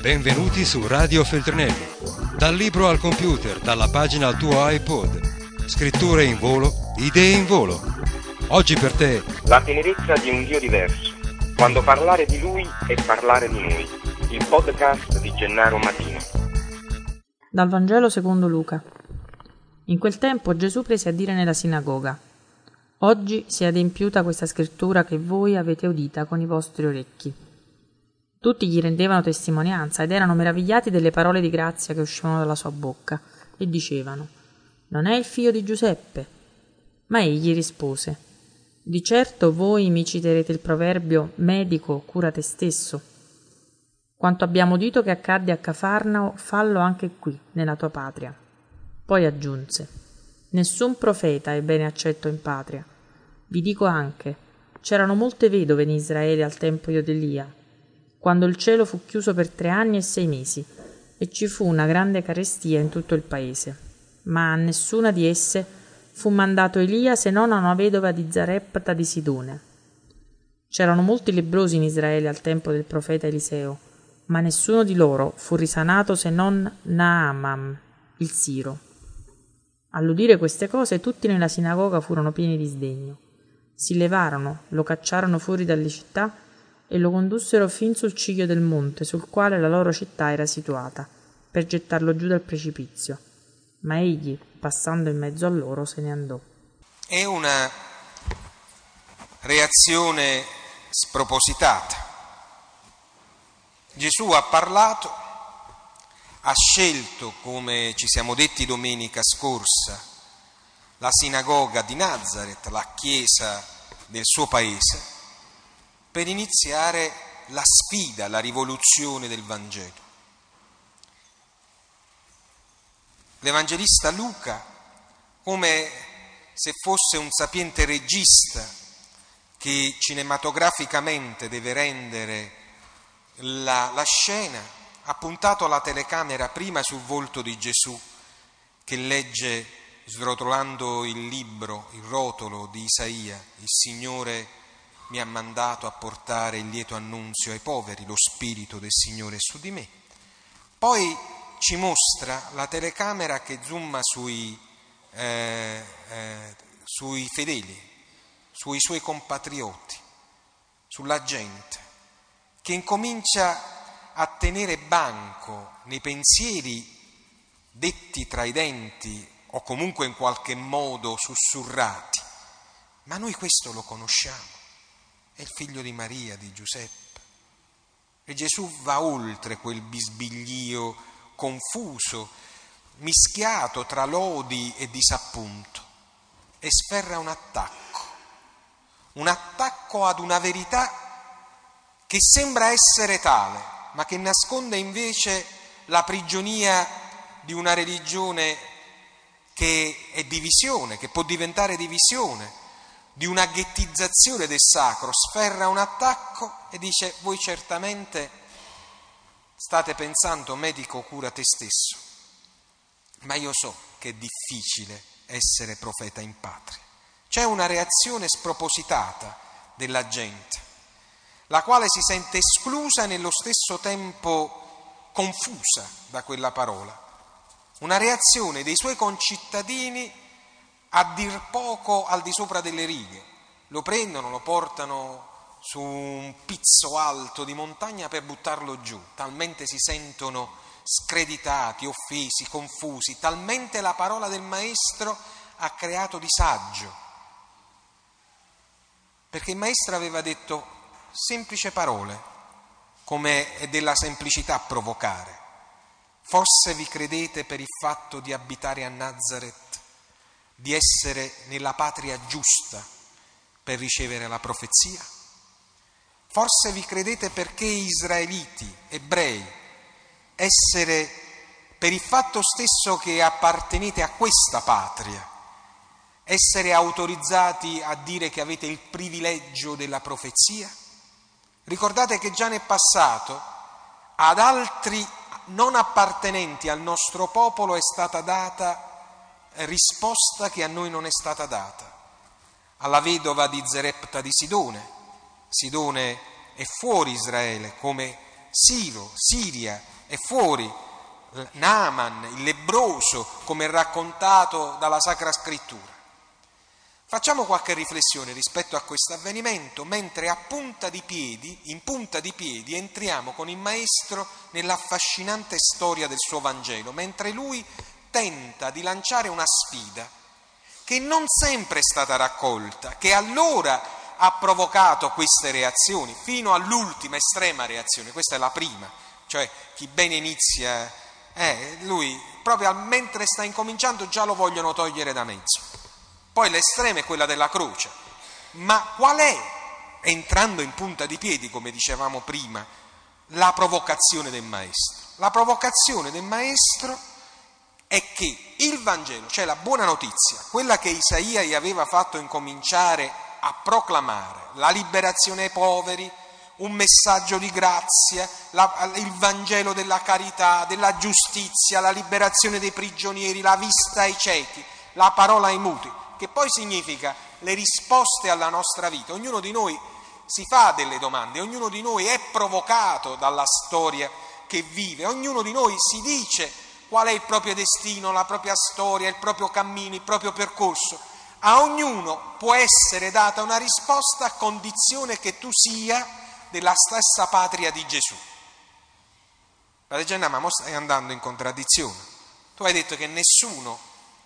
Benvenuti su Radio Feltrinelli. Dal libro al computer, dalla pagina al tuo iPod. Scritture in volo, idee in volo. Oggi per te la tenerezza di un Dio diverso. Quando parlare di Lui è parlare di noi. Il podcast di Gennaro Matino. Dal Vangelo secondo Luca. In quel tempo Gesù prese a dire nella sinagoga: Oggi si è adempiuta questa scrittura che voi avete udita con i vostri orecchi. Tutti gli rendevano testimonianza ed erano meravigliati delle parole di grazia che uscivano dalla sua bocca e dicevano: Non è il figlio di Giuseppe? Ma egli rispose: Di certo voi mi citerete il proverbio medico, cura te stesso. Quanto abbiamo udito che accadde a Cafarnao, fallo anche qui, nella tua patria. Poi aggiunse: Nessun profeta è bene accetto in patria. Vi dico anche, c'erano molte vedove in Israele al tempo di Elia, quando il cielo fu chiuso per 3 anni e 6 mesi, e ci fu una grande carestia in tutto il paese. Ma a nessuna di esse fu mandato Elia se non a una vedova di Zarepta di Sidone. C'erano molti lebbrosi in Israele al tempo del profeta Eliseo, ma nessuno di loro fu risanato se non Naaman, il Siro. All'udire queste cose tutti nella sinagoga furono pieni di sdegno. Si levarono, lo cacciarono fuori dalle città e lo condussero fin sul ciglio del monte sul quale la loro città era situata, per gettarlo giù dal precipizio. Ma egli, passando in mezzo a loro, se ne andò. È una reazione spropositata. Gesù ha parlato, ha scelto, come ci siamo detti domenica scorsa, la sinagoga di Nazaret, la chiesa del suo paese, per iniziare la sfida, la rivoluzione del Vangelo. L'Evangelista Luca, come se fosse un sapiente regista che cinematograficamente deve rendere la scena, ha puntato la telecamera prima sul volto di Gesù, che legge, srotolando il libro, il rotolo di Isaia: il Signore mi ha mandato a portare il lieto annunzio ai poveri, lo Spirito del Signore è su di me. Poi ci mostra la telecamera che zooma sui fedeli, sui suoi compatrioti, sulla gente, che incomincia a tenere banco nei pensieri detti tra i denti o comunque in qualche modo sussurrati. Ma noi questo lo conosciamo. È il figlio di Maria, di Giuseppe. E Gesù va oltre quel bisbiglio confuso, mischiato tra lodi e disappunto, e sferra un attacco ad una verità che sembra essere tale, ma che nasconde invece la prigionia di una religione che è divisione, che può diventare divisione, di una ghettizzazione del sacro. Sferra un attacco e dice: voi certamente state pensando medico cura te stesso, ma io so che è difficile essere profeta in patria. C'è una reazione spropositata della gente, la quale si sente esclusa e nello stesso tempo confusa da quella parola. Una reazione dei suoi concittadini a dir poco al di sopra delle righe. Lo prendono, lo portano su un pizzo alto di montagna per buttarlo giù, talmente si sentono screditati, offesi, confusi, talmente la parola del maestro ha creato disagio, perché il maestro aveva detto semplici parole, come è della semplicità provocare. Forse vi credete per il fatto di abitare a Nazaret, di essere nella patria giusta per ricevere la profezia? Forse vi credete perché israeliti, ebrei, essere per il fatto stesso che appartenete a questa patria, essere autorizzati a dire che avete il privilegio della profezia? Ricordate che già nel passato ad altri non appartenenti al nostro popolo è stata data risposta che a noi non è stata data. Alla vedova di Zarepta di Sidone è fuori Israele, come Siro, Siria, è fuori. Naaman, il lebbroso, come raccontato dalla Sacra Scrittura. Facciamo qualche riflessione rispetto a questo avvenimento, mentre in punta di piedi entriamo con il Maestro nell'affascinante storia del suo Vangelo, mentre lui tenta di lanciare una sfida che non sempre è stata raccolta, che allora ha provocato queste reazioni, fino all'ultima estrema reazione. Questa è la prima, cioè chi bene inizia, lui proprio mentre sta incominciando già lo vogliono togliere da mezzo. Poi l'estrema è quella della croce. Ma qual è, entrando in punta di piedi, come dicevamo prima, la provocazione del Maestro? La provocazione del Maestro è che il Vangelo, cioè la buona notizia, quella che Isaia gli aveva fatto incominciare a proclamare, la liberazione ai poveri, un messaggio di grazia, il Vangelo della carità, della giustizia, la liberazione dei prigionieri, la vista ai ciechi, la parola ai muti, che poi significa le risposte alla nostra vita. Ognuno di noi si fa delle domande, ognuno di noi è provocato dalla storia che vive, ognuno di noi si dice qual è il proprio destino, la propria storia, il proprio cammino, il proprio percorso. A ognuno può essere data una risposta a condizione che tu sia della stessa patria di Gesù. Padre Giannama, stai andando in contraddizione. Tu hai detto che nessuno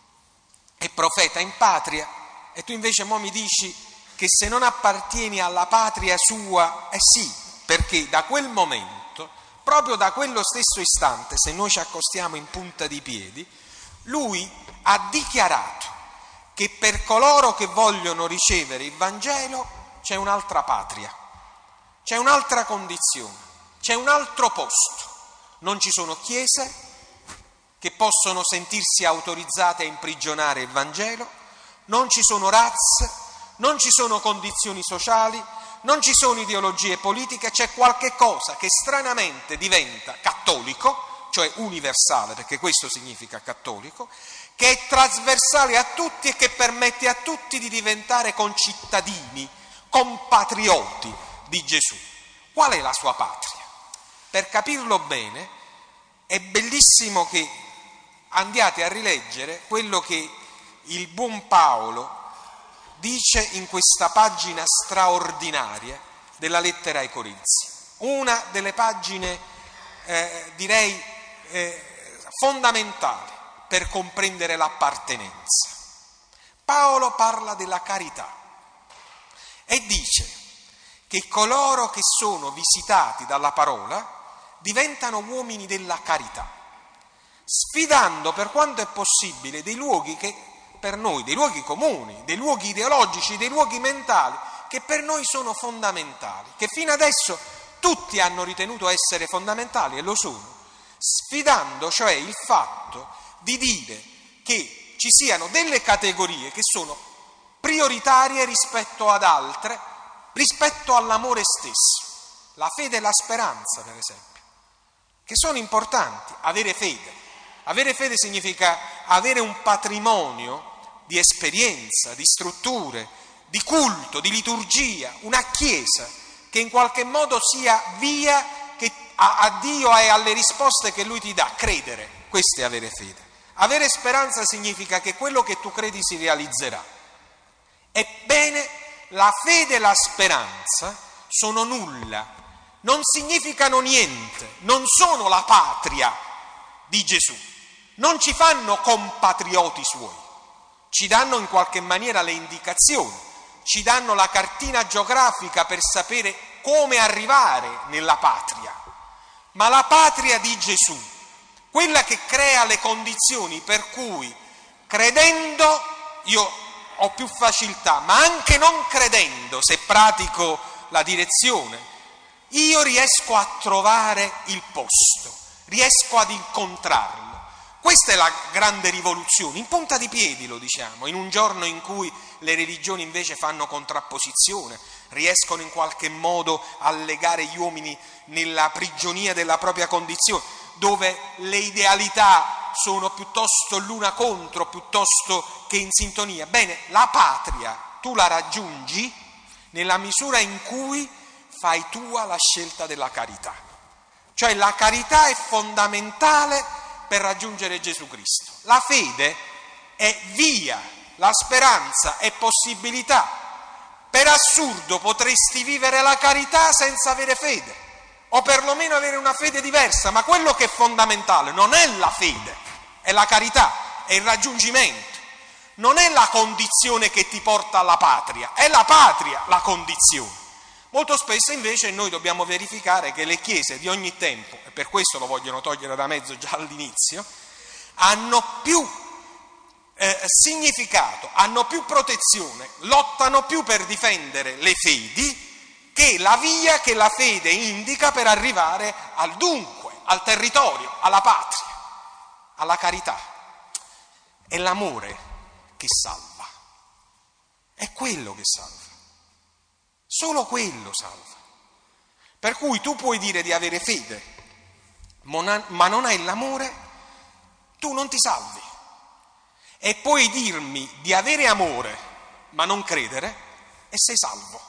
è profeta in patria e tu invece mo mi dici che se non appartieni alla patria sua, sì, perché da quel momento, proprio da quello stesso istante, se noi ci accostiamo in punta di piedi, lui ha dichiarato che per coloro che vogliono ricevere il Vangelo c'è un'altra patria, c'è un'altra condizione, c'è un altro posto. Non ci sono chiese che possono sentirsi autorizzate a imprigionare il Vangelo, non ci sono razze, non ci sono condizioni sociali, non ci sono ideologie politiche, c'è qualche cosa che stranamente diventa cattolico, cioè universale, perché questo significa cattolico, che è trasversale a tutti e che permette a tutti di diventare concittadini, compatrioti di Gesù. Qual è la sua patria? Per capirlo bene, è bellissimo che andiate a rileggere quello che il buon Paolo dice in questa pagina straordinaria della lettera ai Corinzi. Una delle pagine, direi, fondamentali per comprendere l'appartenenza. Paolo parla della carità e dice che coloro che sono visitati dalla parola diventano uomini della carità, sfidando per quanto è possibile dei luoghi che per noi, dei luoghi comuni, dei luoghi ideologici, dei luoghi mentali, che per noi sono fondamentali, che fino adesso tutti hanno ritenuto essere fondamentali e lo sono, sfidando cioè il fatto di dire che ci siano delle categorie che sono prioritarie rispetto ad altre, rispetto all'amore stesso, la fede e la speranza per esempio, che sono importanti. Avere fede. Avere fede significa avere un patrimonio di esperienza, di strutture, di culto, di liturgia, una chiesa che in qualche modo sia via che a Dio e alle risposte che Lui ti dà. Credere, questo è avere fede. Avere speranza significa che quello che tu credi si realizzerà. Ebbene, la fede e la speranza sono nulla, non significano niente, non sono la patria di Gesù, non ci fanno compatrioti suoi, ci danno in qualche maniera le indicazioni, ci danno la cartina geografica per sapere come arrivare nella patria, ma la patria di Gesù, quella che crea le condizioni per cui credendo io ho più facilità, ma anche non credendo, se pratico la direzione, io riesco a trovare il posto, riesco ad incontrarlo. Questa è la grande rivoluzione, in punta di piedi lo diciamo, in un giorno in cui le religioni invece fanno contrapposizione, riescono in qualche modo a legare gli uomini nella prigionia della propria condizione, dove le idealità sono piuttosto l'una contro, piuttosto che in sintonia. Bene, la patria tu la raggiungi nella misura in cui fai tua la scelta della carità. Cioè la carità è fondamentale per raggiungere Gesù Cristo. La fede è via, la speranza è possibilità. Per assurdo potresti vivere la carità senza avere fede, o perlomeno avere una fede diversa, ma quello che è fondamentale non è la fede, è la carità, è il raggiungimento. Non è la condizione che ti porta alla patria, è la patria la condizione. Molto spesso invece noi dobbiamo verificare che le chiese di ogni tempo, e per questo lo vogliono togliere da mezzo già all'inizio, hanno più significato, hanno più protezione, lottano più per difendere le fedi che la via che la fede indica per arrivare al dunque, al territorio, alla patria, alla carità. È l'amore che salva, è quello che salva, solo quello salva. Per cui tu puoi dire di avere fede, ma non hai l'amore, tu non ti salvi. E puoi dirmi di avere amore, ma non credere, e sei salvo.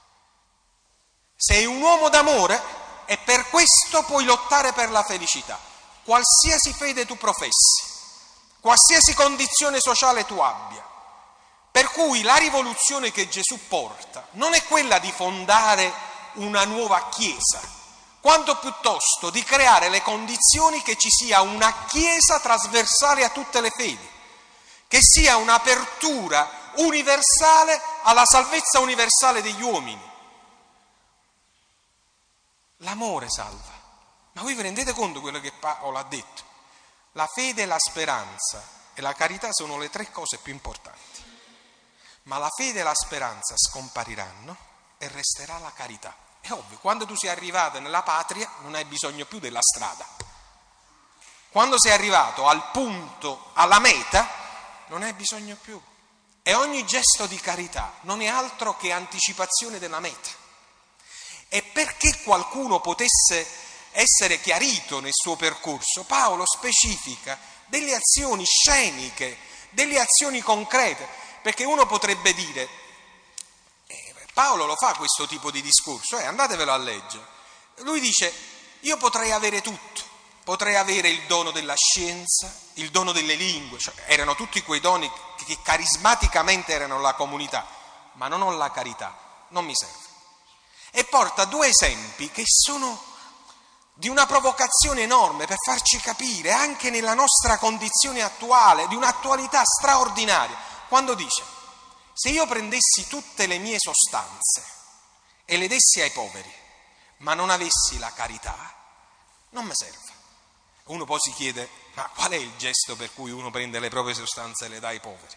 Sei un uomo d'amore e per questo puoi lottare per la felicità, qualsiasi fede tu professi, qualsiasi condizione sociale tu abbia. Per cui la rivoluzione che Gesù porta non è quella di fondare una nuova Chiesa, quanto piuttosto di creare le condizioni che ci sia una Chiesa trasversale a tutte le fedi, che sia un'apertura universale alla salvezza universale degli uomini. L'amore salva. Ma voi vi rendete conto di quello che Paolo ha detto? La fede, la speranza e la carità sono le tre cose più importanti. Ma la fede e la speranza scompariranno e resterà la carità. È ovvio, quando tu sei arrivato nella patria non hai bisogno più della strada. Quando sei arrivato al punto, alla meta, non hai bisogno più. E ogni gesto di carità non è altro che anticipazione della meta. E perché qualcuno potesse essere chiarito nel suo percorso, Paolo specifica delle azioni sceniche, delle azioni concrete, perché uno potrebbe dire, Paolo lo fa questo tipo di discorso, andatevelo a leggere. Lui dice, io potrei avere tutto, potrei avere il dono della scienza, il dono delle lingue, cioè erano tutti quei doni che carismaticamente erano la comunità, ma non ho la carità, non mi serve. E porta due esempi che sono di una provocazione enorme per farci capire anche nella nostra condizione attuale, di un'attualità straordinaria, quando dice, se io prendessi tutte le mie sostanze e le dessi ai poveri, ma non avessi la carità, non mi serve. Uno poi si chiede, ma qual è il gesto per cui uno prende le proprie sostanze e le dà ai poveri?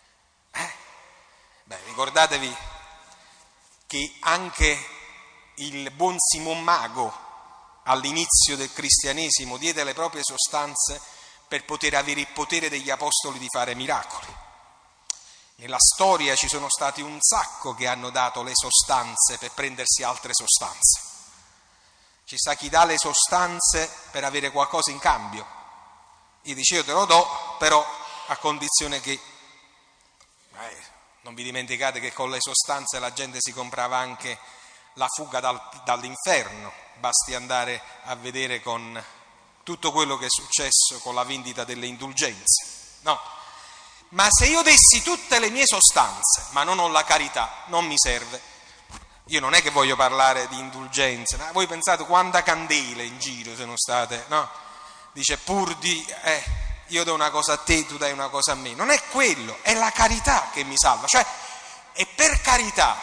Ricordatevi che anche il buon Simon Mago all'inizio del cristianesimo diede le proprie sostanze per poter avere il potere degli apostoli di fare miracoli. Nella storia ci sono stati un sacco che hanno dato le sostanze per prendersi altre sostanze. Ci sta chi dà le sostanze per avere qualcosa in cambio. Io dicevo te lo do, però a condizione che non vi dimenticate che con le sostanze la gente si comprava anche la fuga dall'inferno, basti andare a vedere con tutto quello che è successo con la vendita delle indulgenze. No, ma se io dessi tutte le mie sostanze, ma non ho la carità, non mi serve. Io non è che voglio parlare di indulgenze, ma voi pensate quante candele in giro sono state, no? Dice pur di, io do una cosa a te, tu dai una cosa a me. Non è quello, è la carità che mi salva. Cioè, è per carità,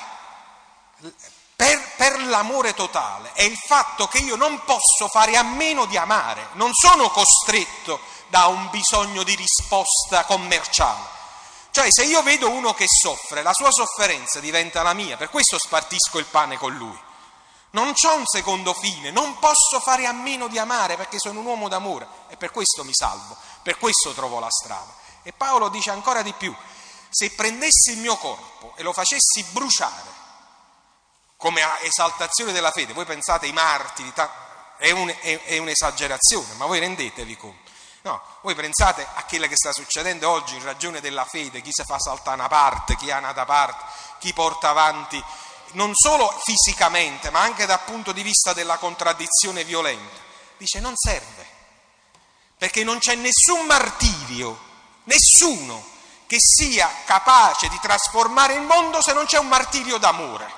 per l'amore totale, è il fatto che io non posso fare a meno di amare, non sono costretto da un bisogno di risposta commerciale. Cioè, se io vedo uno che soffre, la sua sofferenza diventa la mia, per questo spartisco il pane con lui. Non c'ho un secondo fine, non posso fare a meno di amare perché sono un uomo d'amore e per questo mi salvo, per questo trovo la strada. E Paolo dice ancora di più, se prendessi il mio corpo e lo facessi bruciare come esaltazione della fede, voi pensate ai martiri, è un'esagerazione, ma voi rendetevi conto. No, voi pensate a quello che sta succedendo oggi in ragione della fede, chi si fa saltare una parte, chi ha una da parte, chi porta avanti non solo fisicamente ma anche dal punto di vista della contraddizione violenta. Dice non serve, perché non c'è nessun martirio, nessuno che sia capace di trasformare il mondo se non c'è un martirio d'amore.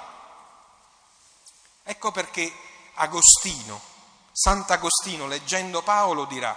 Ecco perché Sant'Agostino, leggendo Paolo, dirà: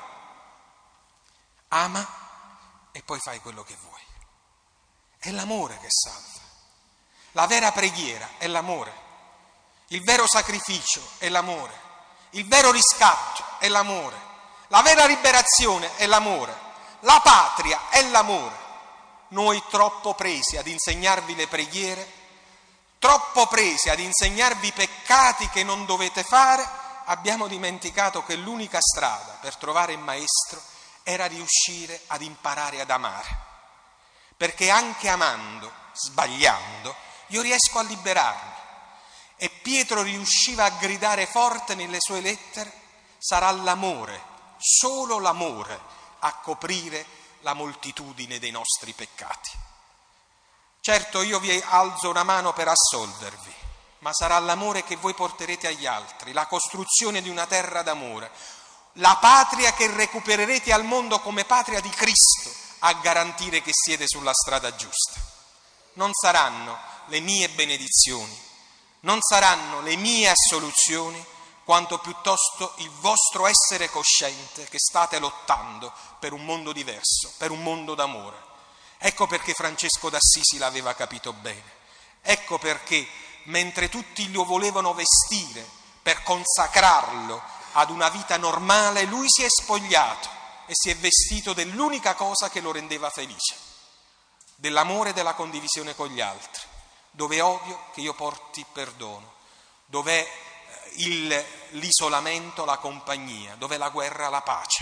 ama e poi fai quello che vuoi. È l'amore che salva. La vera preghiera è l'amore. Il vero sacrificio è l'amore. Il vero riscatto è l'amore. La vera liberazione è l'amore. La patria è l'amore. Noi troppo presi ad insegnarvi le preghiere, troppo presi ad insegnarvi i peccati che non dovete fare, abbiamo dimenticato che l'unica strada per trovare il maestro era riuscire ad imparare ad amare. Perché anche amando, sbagliando, io riesco a liberarmi. E Pietro riusciva a gridare forte nelle sue lettere: sarà l'amore, solo l'amore, a coprire la moltitudine dei nostri peccati. Certo, io vi alzo una mano per assolvervi, ma sarà l'amore che voi porterete agli altri, la costruzione di una terra d'amore, la patria che recupererete al mondo come patria di Cristo, a garantire che siete sulla strada giusta. Non saranno le mie benedizioni, non saranno le mie assoluzioni, quanto piuttosto il vostro essere cosciente che state lottando per un mondo diverso, per un mondo d'amore. Ecco perché Francesco d'Assisi l'aveva capito bene. Ecco perché, mentre tutti lo volevano vestire per consacrarlo ad una vita normale, lui si è spogliato e si è vestito dell'unica cosa che lo rendeva felice, dell'amore e della condivisione con gli altri. Dove odio, che io porti perdono. Dov'è l'isolamento, la compagnia. Dov'è la guerra, la pace.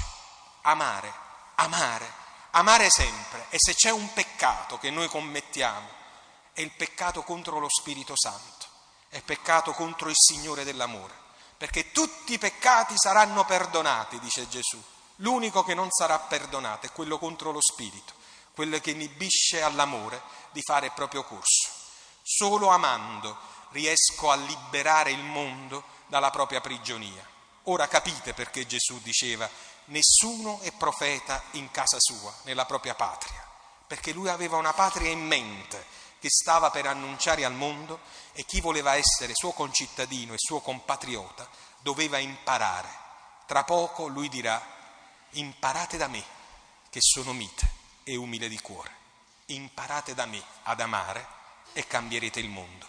Amare sempre. E se c'è un peccato che noi commettiamo, è il peccato contro lo Spirito Santo, è il peccato contro il Signore dell'amore. Perché tutti i peccati saranno perdonati, dice Gesù. L'unico che non sarà perdonato è quello contro lo Spirito, quello che inibisce all'amore di fare il proprio corso. Solo amando riesco a liberare il mondo dalla propria prigionia. Ora capite perché Gesù diceva: nessuno è profeta in casa sua, nella propria patria, perché lui aveva una patria in mente che stava per annunciare al mondo, e chi voleva essere suo concittadino e suo compatriota doveva imparare. Tra poco lui dirà: imparate da me, che sono mite e umile di cuore. Imparate da me ad amare e cambierete il mondo.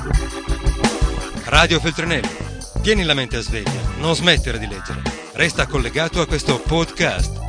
Radio Feltrinelli, tieni la mente a sveglia, non smettere di leggere. Resta collegato a questo podcast.